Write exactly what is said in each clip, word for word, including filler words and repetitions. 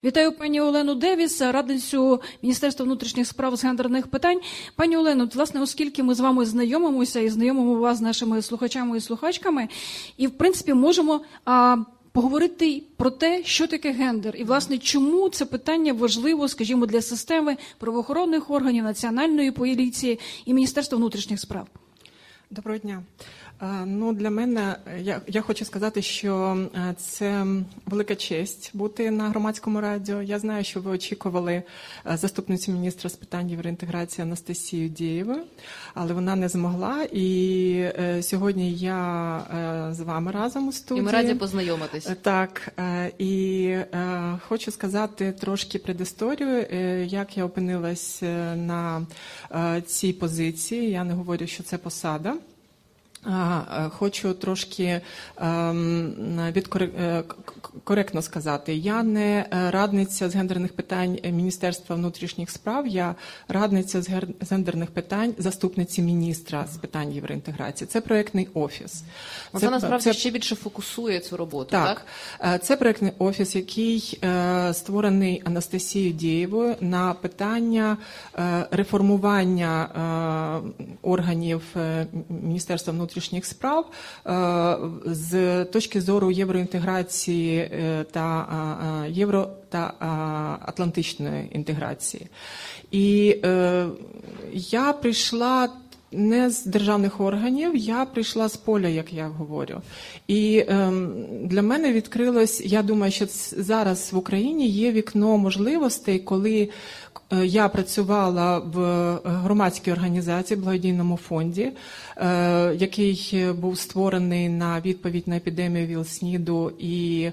Вітаю пані Олену Девіс, радницю Міністерства внутрішніх справ з гендерних питань. Пані Олено, власне, оскільки ми з вами знайомимося і знайомимо вас з нашими слухачами і слухачками, і, в принципі, можемо а, поговорити про те, що таке гендер, і, власне, чому це питання важливо, скажімо, для системи правоохоронних органів, Національної поліції і Міністерства внутрішніх справ. Доброго дня. Ну, для мене, я, я хочу сказати, що це велика честь бути на громадському радіо. Я знаю, що ви очікували заступницю міністра з питань євроінтеграції Анастасію Дєєву, але вона не змогла. І сьогодні я з вами разом у студії. І ми раді познайомитись. Так. І хочу сказати трошки предісторію, як я опинилась на цій позиції. Я не говорю, що це посада. Хочу трошки коректно сказати. Я не радниця з гендерних питань Міністерства внутрішніх справ, я радниця з гендерних питань заступниці міністра з питань євроінтеграції. Це проєктний офіс. Це, це насправді це, ще більше фокусує цю роботу, так? Так. Це проєктний офіс, який створений Анастасією Дєєвою на питання реформування органів Міністерства внутрішніх внутрішніх справ з точки зору євроінтеграції та євро та атлантичної інтеграції. І я прийшла не з державних органів, я прийшла з поля, як я говорю. І для мене відкрилось, я думаю, що зараз в Україні є вікно можливостей, коли я працювала в громадській організації, благодійному фонді, який був створений на відповідь на епідемію ВІЛ-СНІДу, і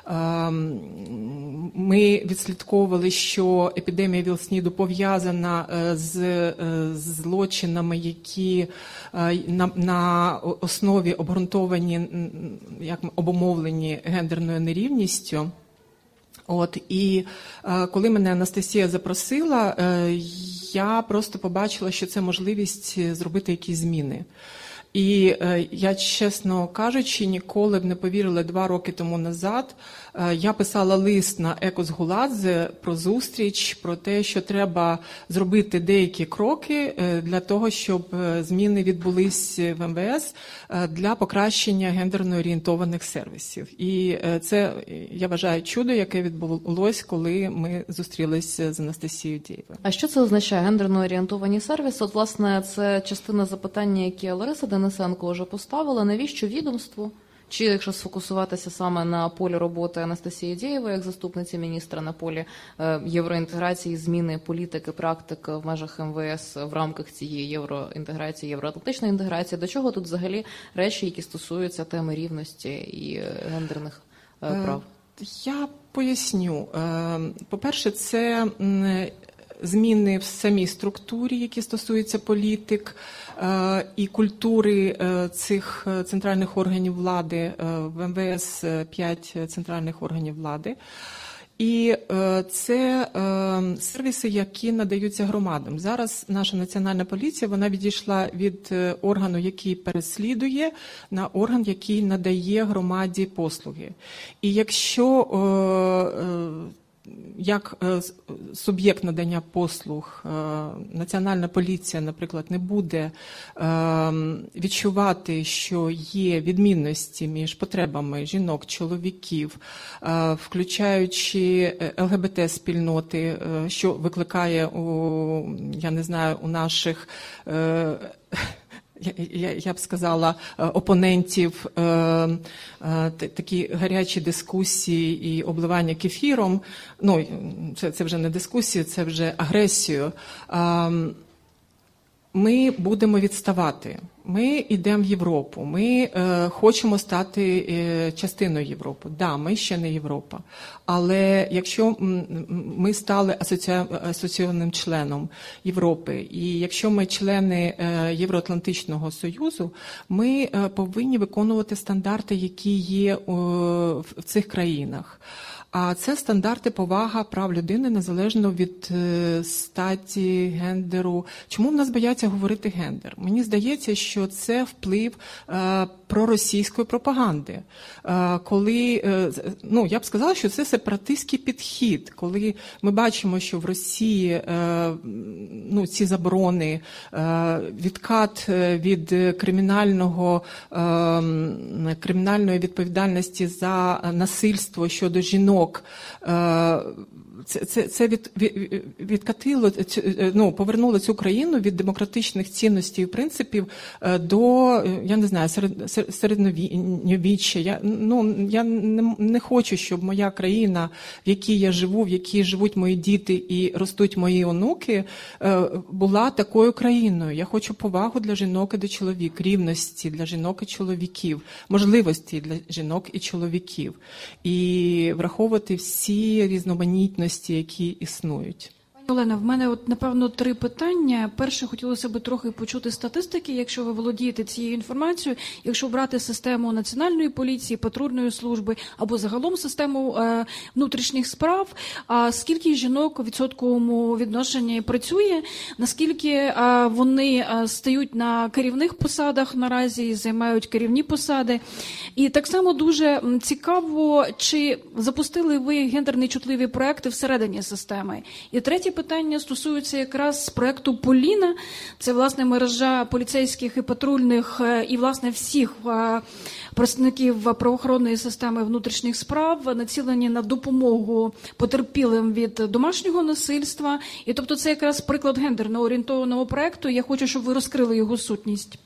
ми відслідковували, що епідемія ВІЛ-СНІДу пов'язана з злочинами, які на, на основі обґрунтовані, як обумовлені гендерною нерівністю. От, і е, коли мене Анастасія запросила, е, я просто побачила, що це можливість зробити якісь зміни. І е, я, чесно кажучи, ніколи б не повірила два роки тому назад. Е, я писала лист на Екос Гуладзе про зустріч, про те, що треба зробити деякі кроки е, для того, щоб зміни відбулись в ем ве ес е, для покращення гендерно орієнтованих сервісів. І е, це, я вважаю, чудо, яке відбулось, коли ми зустрілися з Анастасією Дєєвою. А що це означає, гендерно орієнтовані сервіси? От, власне, це частина запитання, яке Лариса Денисенко вже поставила. Навіщо відомству? Чи, якщо сфокусуватися саме на полі роботи Анастасії Дєєвої, як заступниці міністра, на полі е, євроінтеграції, зміни політики, практики в межах ем ве ес в рамках цієї євроінтеграції, євроатлантичної інтеграції, до чого тут взагалі речі, які стосуються теми рівності і гендерних е, прав? Я поясню. По-перше, це зміни в самій структурі, які стосуються політик і культури цих центральних органів влади. В ем ве ес п'ять центральних органів влади. І це сервіси, які надаються громадам. Зараз наша Національна поліція, вона відійшла від органу, який переслідує, на орган, який надає громаді послуги. І якщо як суб'єкт надання послуг Національна поліція, наприклад, не буде відчувати, що є відмінності між потребами жінок, чоловіків, включаючи ел ге бе те-спільноти, що викликає, у, я не знаю, у наших... Я, я б сказала, опонентів е, е, такі гарячі дискусії і обливання кефіром. Ну, це, це вже не дискусія, це вже агресію. Е, ми будемо відставати. Ми йдемо в Європу, ми е, хочемо стати е, частиною Європи. Да, ми ще не Європа. Але якщо ми стали асоці... асоційованим членом Європи, і якщо ми члени е, Євроатлантичного Союзу, ми е, повинні виконувати стандарти, які є е, в цих країнах. А це стандарти повага прав людини незалежно від статі, гендеру. Чому в нас бояться говорити гендер? Мені здається, що це вплив е, проросійської пропаганди. Е, коли, е, ну, я б сказала, що це сепаратистський підхід. Коли ми бачимо, що в Росії е, ну, ці заборони, е, відкат від кримінального, е, кримінальної відповідальності за насильство щодо жінок, Це, це, це від, від, відкатило, ну, повернуло цю країну від демократичних цінностей і принципів до, я не знаю, серед, середньовіччя. Я, ну, я не, не хочу, щоб моя країна, в якій я живу, в якій живуть мої діти і ростуть мої онуки, була такою країною. Я хочу повагу для жінок і до чоловік, рівності для жінок і чоловіків, можливості для жінок і чоловіків. І враховувати всі різноманітності, які існують. Пані Олена, в мене от, напевно, три питання. Перше, хотілося б трохи почути статистики, якщо ви володієте цією інформацією, якщо брати систему Національної поліції, патрульної служби або загалом систему е, внутрішніх справ, а скільки жінок у відсотковому відношенні працює, наскільки е, вони е, стають на керівних посадах наразі і займають керівні посади. І так само дуже цікаво, чи запустили ви гендерно чутливі проекти всередині системи. І третє питання стосується якраз проекту «Поліна». Це, власне, мережа поліцейських і патрульних, і, власне, всіх представників правоохоронної системи внутрішніх справ, націлені на допомогу потерпілим від домашнього насильства. І, тобто, це якраз приклад гендерно орієнтованого проекту. Я хочу, щоб ви розкрили його сутність.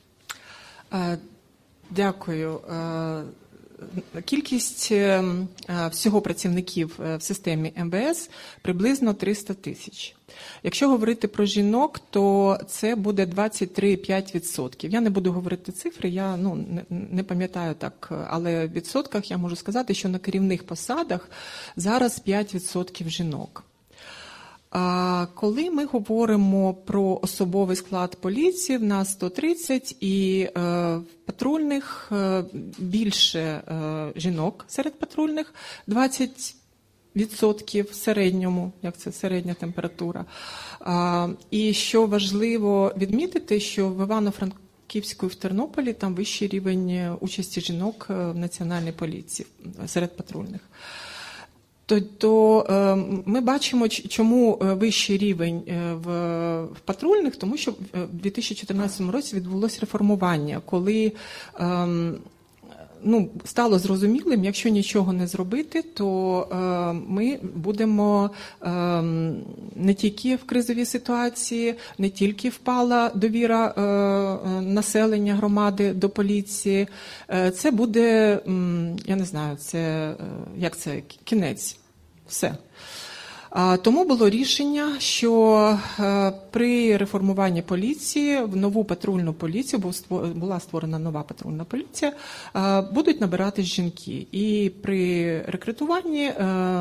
Дякую. Кількість всього працівників в системі ем ве ес приблизно триста тисяч. Якщо говорити про жінок, то це буде двадцять три цілих п'ять десятих відсотка. Я не буду говорити цифри, я ну, не, не пам'ятаю так, але в відсотках я можу сказати, що на керівних посадах зараз п'ять відсотків жінок. А коли ми говоримо про особовий склад поліції, в нас сто тридцять, і е, в патрульних е, більше е, жінок серед патрульних, двадцять відсотків в середньому, як це середня температура. А, і що важливо відмітити, що в Івано-Франківську і в Тернополі там вищий рівень участі жінок в національній поліції серед патрульних. То, то ми бачимо, чому вищий рівень в, в патрульних, тому що в дві тисячі чотирнадцятому році відбулося реформування, коли ну, стало зрозумілим, якщо нічого не зробити, то ми будемо не тільки в кризовій ситуації, не тільки впала довіра населення громади до поліції, це буде, я не знаю, це як це, кінець. Все. Тому було рішення, що при реформуванні поліції, в нову патрульну поліцію, була створена нова патрульна поліція, будуть набирати жінки. І при рекрутуванні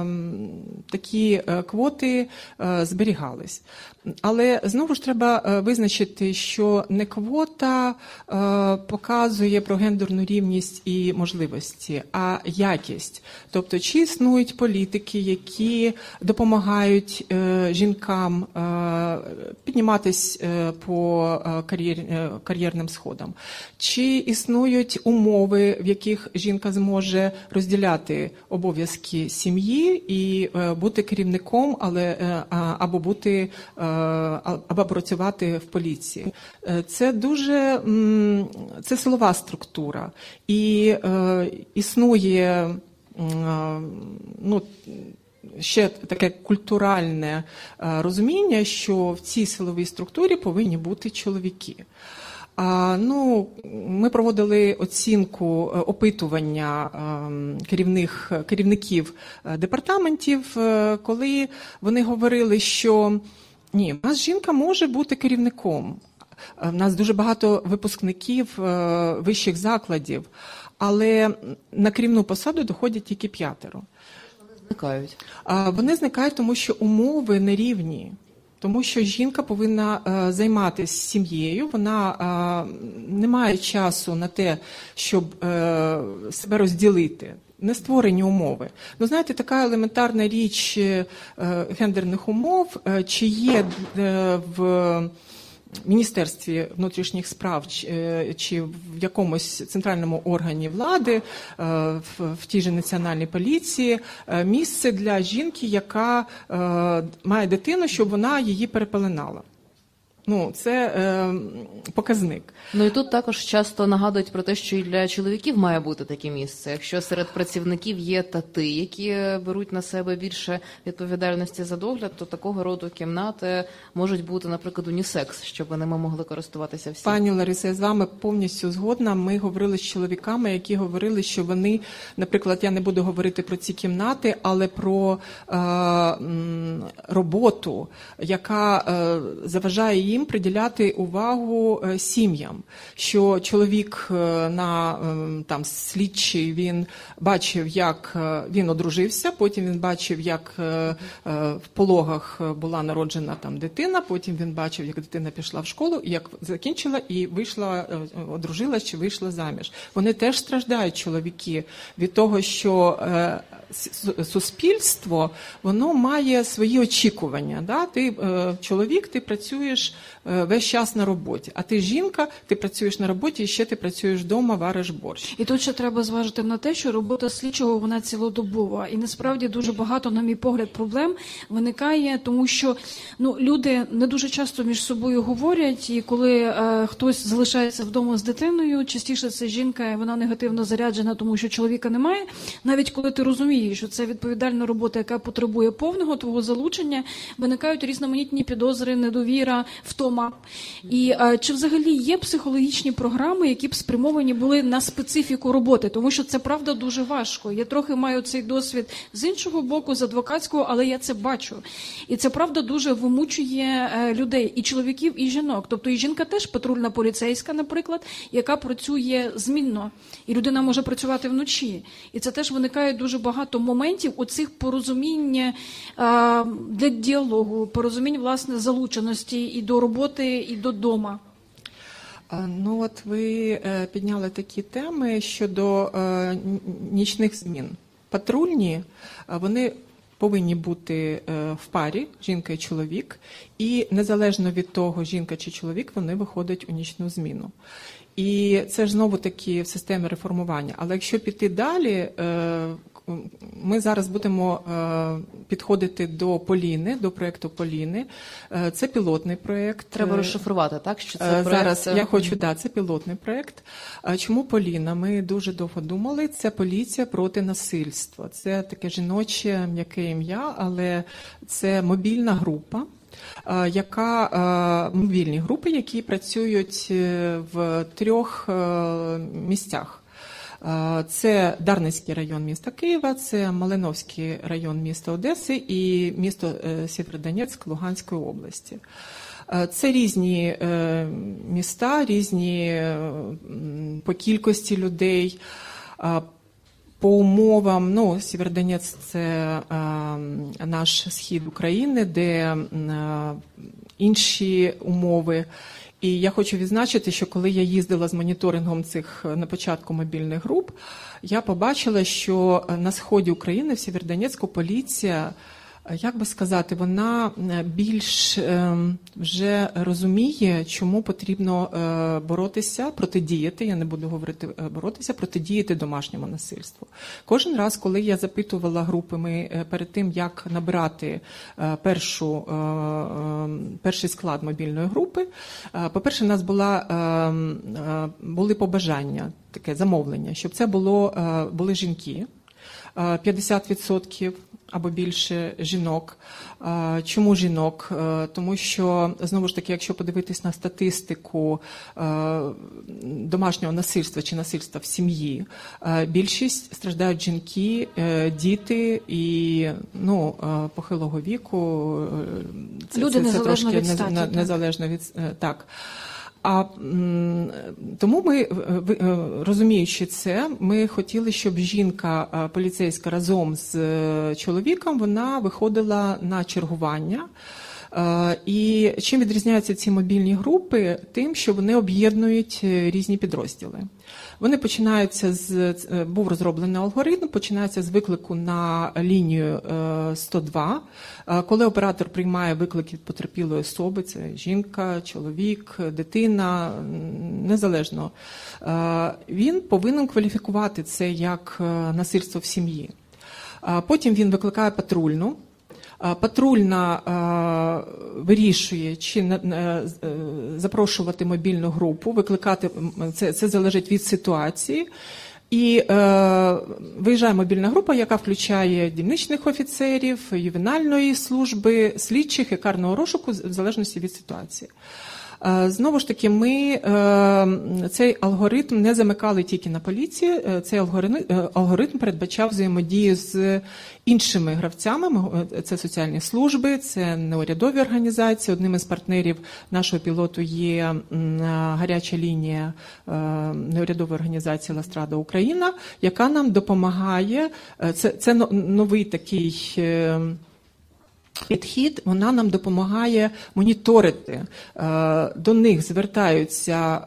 такі квоти зберігались. Але знову ж треба визначити, що не квота показує про гендерну рівність і можливості, а якість. Тобто, чи існують політики, які допомагають жінкам підніматись по кар'єрним сходам, чи існують умови, в яких жінка зможе розділяти обов'язки сім'ї і бути керівником, але або бути або працювати в поліції. Це дуже, це силова структура. І е, існує, е, ну, ще таке культуральне розуміння, що в цій силовій структурі повинні бути чоловіки. А, ну, ми проводили оцінку, опитування керівних, керівників департаментів, коли вони говорили, що ні, у нас жінка може бути керівником. У нас дуже багато випускників вищих закладів, але на керівну посаду доходять тільки п'ятеро. Вони зникають. Вони зникають, тому що умови нерівні. Тому що жінка повинна е, займатися сім'єю, вона е, не має часу на те, щоб е, себе розділити. Не створені умови. Ну, знаєте, така елементарна річ е, гендерних умов, е, чи є е, в Міністерстві внутрішніх справ чи, чи в якомусь центральному органі влади, е, в, в тій же національній поліції, е, місце для жінки, яка е, має дитину, щоб вона її перепеленала. Ну, це е, показник. Ну і тут також часто нагадують про те, що і для чоловіків має бути таке місце. Якщо серед працівників є тати, які беруть на себе більше відповідальності за догляд, то такого роду кімнати можуть бути, наприклад, унісекс, щоб ними могли користуватися всі. Пані Лариса, я з вами повністю згодна. Ми говорили з чоловіками, які говорили, що вони, наприклад, я не буду говорити про ці кімнати, але про е, роботу, яка е, заважає їм приділяти увагу сім'ям, що чоловік на там слідчий, він бачив, як він одружився, потім він бачив, як в пологах була народжена там дитина, потім він бачив, як дитина пішла в школу, як закінчила і вийшла, одружилась чи вийшла заміж. Вони теж страждають, чоловіки, від того, що суспільство, воно має свої очікування. Да? Ти чоловік, ти працюєш весь час на роботі, а ти жінка, ти працюєш на роботі і ще ти працюєш вдома, вариш борщ. І тут ще треба зважити на те, що робота слідчого, вона цілодобова. І насправді дуже багато, на мій погляд, проблем виникає, тому що ну, люди не дуже часто між собою говорять, і коли е, хтось залишається вдома з дитиною, частіше це жінка, і вона негативно заряджена, тому що чоловіка немає. Навіть коли ти розумієш, що це відповідальна робота, яка потребує повного твого залучення, виникають різноманітні підозри, недовіра, втома. І а, чи взагалі є психологічні програми, які б спрямовані були на специфіку роботи? Тому що це, правда, дуже важко. Я трохи маю цей досвід з іншого боку, з адвокатського, але я це бачу. І це, правда, дуже вимучує е, людей, і чоловіків, і жінок. Тобто і жінка теж патрульна поліцейська, наприклад, яка працює змінно. І людина може працювати вночі. І це теж виникає дуже багато моментів оцих порозумінь е, для діалогу, порозумінь, власне, залученості і до роботи, і додому. Ну от ви підняли такі теми щодо нічних змін. Патрульні, вони повинні бути в парі, жінка і чоловік, і незалежно від того, жінка чи чоловік, вони виходять у нічну зміну. І це ж знову-таки в системі реформування. Але якщо піти далі, ми зараз будемо підходити до Поліни, до проєкту Поліни. Це пілотний проєкт. Треба розшифрувати, так? Що це проєкт? Зараз я хочу, да, це пілотний проєкт. Чому Поліна? Ми дуже довго думали. Це поліція проти насильства. Це таке жіноче м'яке ім'я, але це мобільна група, яка мобільні групи, які працюють в трьох місцях. Це Дарницький район міста Києва, це Малиновський район міста Одеси і місто Сєвєродонецьк Луганської області. Це різні міста, різні по кількості людей. По умовам, ну, Сєвєродонецьк – це е, наш схід України, де е, інші умови. І я хочу відзначити, що коли я їздила з моніторингом цих на початку мобільних груп, я побачила, що на сході України, в Сєвєродонецьку, поліція, як би сказати, вона більш вже розуміє, чому потрібно боротися, протидіяти, я не буду говорити боротися, протидіяти домашньому насильству. Кожен раз, коли я запитувала групи, ми перед тим, як набирати першу, перший склад мобільної групи, по-перше, у нас була, були побажання, таке замовлення, щоб це було, були жінки, п'ятдесят відсотків або більше жінок. Чому жінок? Тому що, знову ж таки, якщо подивитись на статистику домашнього насильства чи насильства в сім'ї, більшість страждають жінки, діти і ну, похилого віку. Це, Люди це, це трошки від статі, не, незалежно від... Так. А тому ми, розуміючи це, ми хотіли, щоб жінка поліцейська разом з чоловіком, вона виходила на чергування І чим відрізняються ці мобільні групи? Тим, що вони об'єднують різні підрозділи. Вони починаються з, був розроблений алгоритм, починається з виклику на лінію сто два, коли оператор приймає виклик від потерпілої особи, це жінка, чоловік, дитина, незалежно. Він повинен кваліфікувати це як насильство в сім'ї. Потім він викликає патрульну. Патрульна вирішує, чи запрошувати мобільну групу, викликати, це, це залежить від ситуації. І е, виїжджає мобільна група, яка включає дільничних офіцерів, ювенальної служби, слідчих і карного розшуку, в залежності від ситуації. Знову ж таки, ми цей алгоритм не замикали тільки на поліції, цей алгоритм, алгоритм передбачав взаємодію з іншими гравцями, це соціальні служби, це неурядові організації. Одним із партнерів нашого пілоту є гаряча лінія неурядової організації «Ластрада Україна», яка нам допомагає, це, це новий такий підхід, вона нам допомагає моніторити. До них звертаються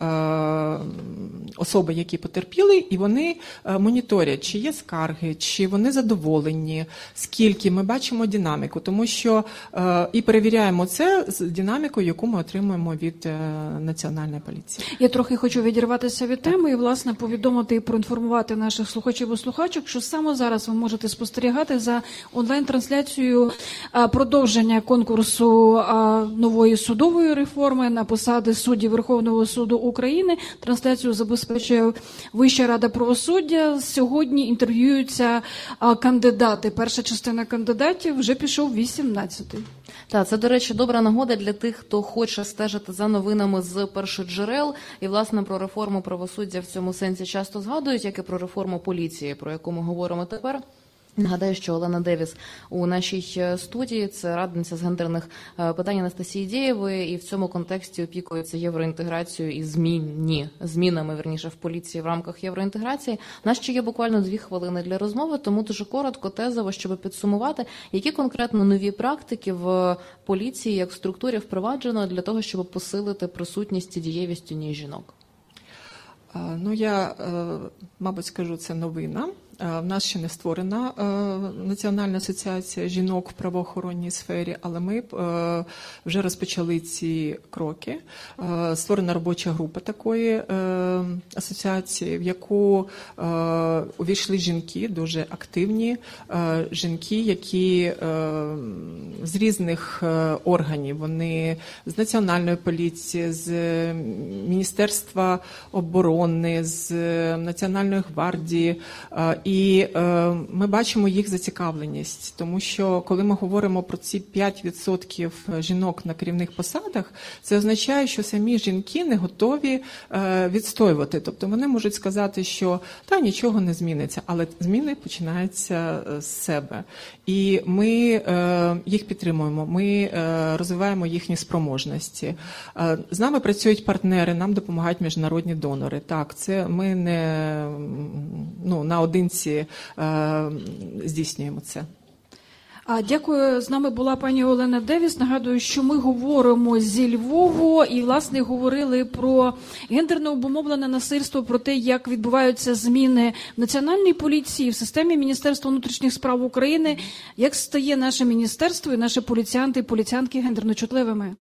особи, які потерпіли, і вони моніторять, чи є скарги, чи вони задоволені, скільки. Ми бачимо динаміку, тому що і перевіряємо це з динамікою, яку ми отримуємо від Національної поліції. Я трохи хочу відірватися від теми і, власне, повідомити і проінформувати наших слухачів і слухачок, що саме зараз ви можете спостерігати за онлайн-трансляцією продовження конкурсу нової судової реформи на посади суддів Верховного суду України. Трансляцію забезпечує Вища рада правосуддя. Сьогодні інтерв'юються кандидати. Перша частина кандидатів вже пішов вісімнадцятий. Так, це, до речі, добра нагода для тих, хто хоче стежити за новинами з першоджерел. І, власне, про реформу правосуддя в цьому сенсі часто згадують, як і про реформу поліції, про яку ми говоримо тепер. Нагадаю, що Олена Девіс у нашій студії, це радниця з гендерних питань Анастасії Дєєвої, і в цьому контексті опікується євроінтеграцією і змінні, змінами, верніше, в поліції в рамках євроінтеграції. У нас ще є буквально дві хвилини для розмови, тому дуже коротко, тезово, щоб підсумувати, які конкретно нові практики в поліції, як в структурі впроваджено для того, щоб посилити присутність і дієвість у ній жінок. Ну, я, мабуть, скажу, це новина. В нас ще не створена Національна асоціація жінок в правоохоронній сфері, але ми вже розпочали ці кроки. Створена робоча група такої асоціації, в яку увійшли жінки, дуже активні жінки, які з різних органів, вони з Національної поліції, з Міністерства оборони, з Національної гвардії. І е, ми бачимо їх зацікавленість, тому що коли ми говоримо про ці п'ять відсотків жінок на керівних посадах, це означає, що самі жінки не готові е, відстоювати. Тобто вони можуть сказати, що та нічого не зміниться, але зміни починаються з себе. І ми е, їх підтримуємо, ми е, розвиваємо їхні спроможності. Е, з нами працюють партнери, нам допомагають міжнародні донори. Так, це ми не ну, наодинці здійснюємо це. Дякую. З нами була пані Олена Девіс. Нагадую, що ми говоримо зі Львову і, власне, говорили про гендерно обумовлене насильство, про те, як відбуваються зміни в Національній поліції, в системі Міністерства внутрішніх справ України, як стає наше міністерство і наші поліціянти і поліціянки гендерно чутливими.